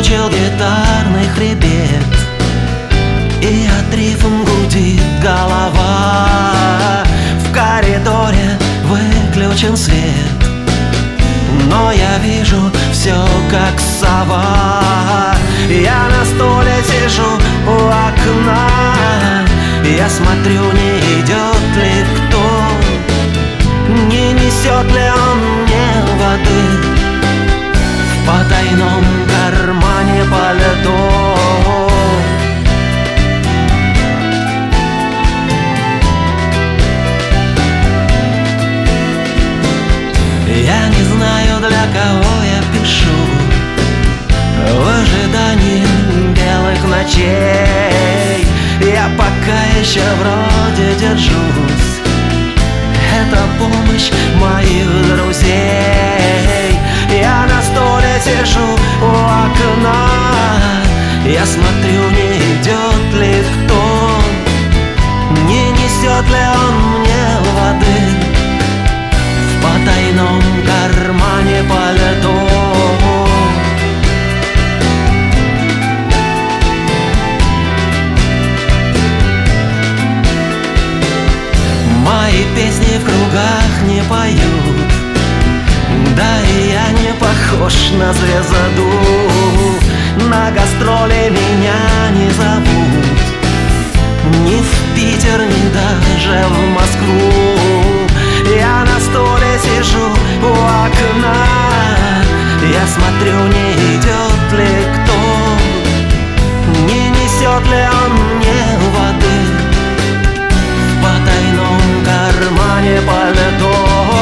выключил гитарный хребет, и от рифм гудит голова. В коридоре выключен свет, но я вижу все как сова. Я на стуле сижу у окна, я смотрю, не идет ли кто, не несет ли он мне воды в потайном кармане пальто. Я не знаю, для кого я пишу, в ожидании белых ночей. Я пока еще вроде держусь, это помощь моих друзей. Я на стуле сижу у окна, я смотрю, не идет ли кто, не несет ли он мне воды в потайном кармане пальто. Мои песни в кругах не поют, да и я не похож на звезду. На гастроли меня не зовут, ни в Питер, ни даже в Москву. Я на стуле сижу у окна, я смотрю, не идет ли кто, не несет ли он мне воды в потайном кармане пальто.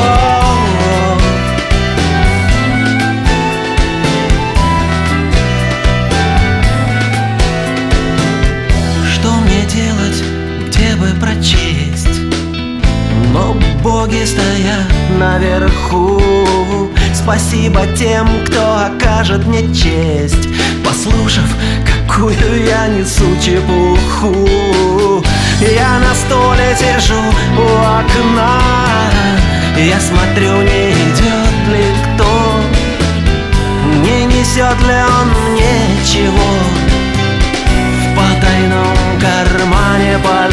Что мне делать, где бы прочесть? Но боги стоят наверху. Спасибо тем, кто окажет мне честь, послушав, какую я несу чепуху. Я на стуле сижу у окна, я смотрю, не идет ли кто, не несет ли он мне чего в потайном кармане пальто.